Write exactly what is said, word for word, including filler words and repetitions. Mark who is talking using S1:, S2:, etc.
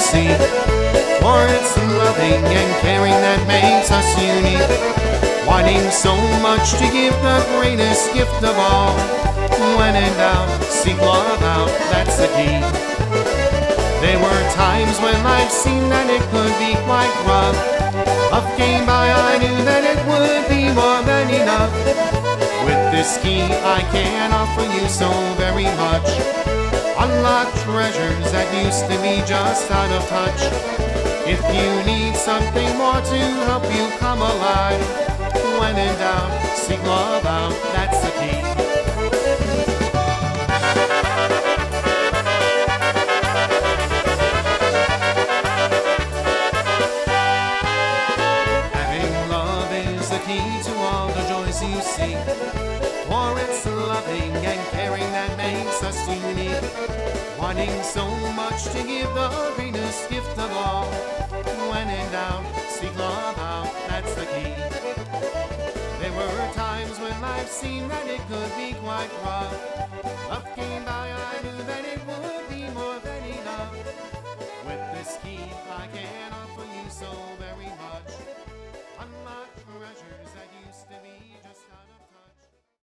S1: see. For it's loving and caring that makes us unique. Wanting so much to give the greatest gift of all. When in doubt, seek love out, that's the key. There were times when life seemed that it could be quite rough. Love came by, I knew that it would be more than enough. With this key I can offer you so very much. Unlock treasures that used to be just out of touch. If you need something more to help you come alive, when in doubt, seek love out, that's the key. Key to all the joys you seek. For it's loving and caring that makes us unique. Wanting so much to give the greatest gift of all. When in doubt, seek love out, that's the key. There were times when life seemed that it could be quite rough. Love came by, I knew that it would